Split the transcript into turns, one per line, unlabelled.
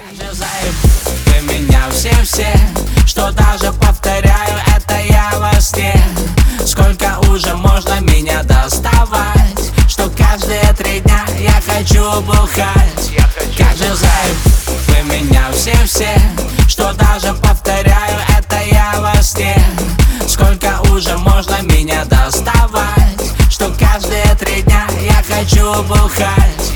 Вы меня все-все, что даже повторяю это я во сне. Сколько уже можно меня доставать, что каждые 3 дня я хочу бухать. Как же зайб, вы меня все-все, что даже повторяю это я во сне. Сколько уже можно меня доставать, что каждые 3 дня я хочу бухать.